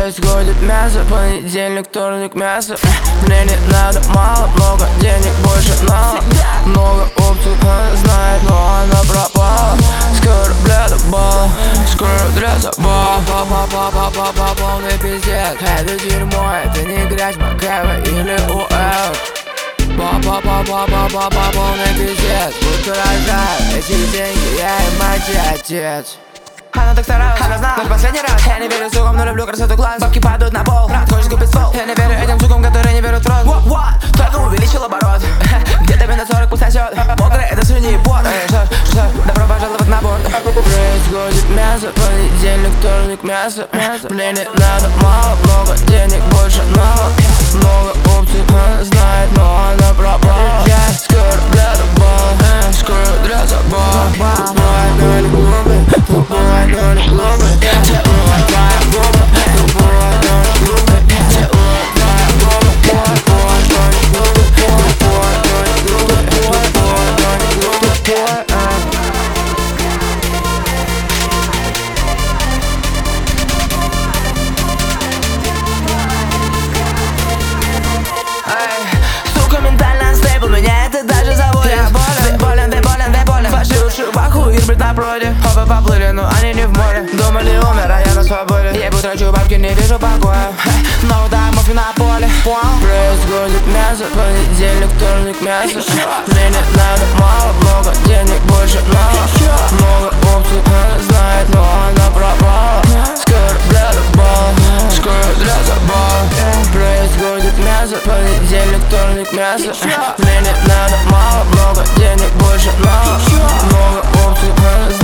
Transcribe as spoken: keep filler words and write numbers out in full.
Происходит мясо, понедельник, вторник, мясо. Мне не надо мало, много денег, больше надо. Много опций, она знает, но она пропала. Скоро для забава, скоро для забава. Па-па-па-па-па-па, полный пиздец. Это дерьмо, это не грязь, Макэва или УЭФ. Па-па-па-па-па-па-па, полный пиздец. Будто рожаю эти деньги, я и мать и отец. Она так старалась, она знала, наш последний раз. Я не верю сукам, но люблю красоту глаз. Бабки падают на пол, хочешь купить стол. Я не верю этим сукам, которые не берут рост. What, what? Только увеличил оборот. Где-то минус сорок пусть сосет. Мокрый, это свиньи и пот. Что, что, добро пожаловать на борт. Происходит мясо, понедельник, вторник, мясо. Мне не надо мало, много денег, больше надо. Много опций, она знает, но она пропала. Скоро для забава, скоро для забава. Тупая, но не глупая, тупая, но не глупая. Целуя твоя губа, тупая, но не глупая. Целуя твоя губа, тупая, но не глупая. Тупая, но не глупая, тупая, но не глупая. Сука, ментально анстейбл, меня это даже заводит. Я болен, болен, ты болен, ты болен. Ваши уши в аху, их брит напротив. Оба поплыли, но они не в море. Думали, умер, а я на свободе. Ебу, трачу бабки, не вижу покоя. Но да, муфи на поле. Происходит мясо, понедельник, вторник, мясо. Мне не надо мало, много денег, больше надо. Много опций, она знает, но она пропала. Скоро для забава, скоро для забава. Происходит мясо, понедельник, вторник, мясо. Мне не надо мало, много денег, больше надо. Много опций, она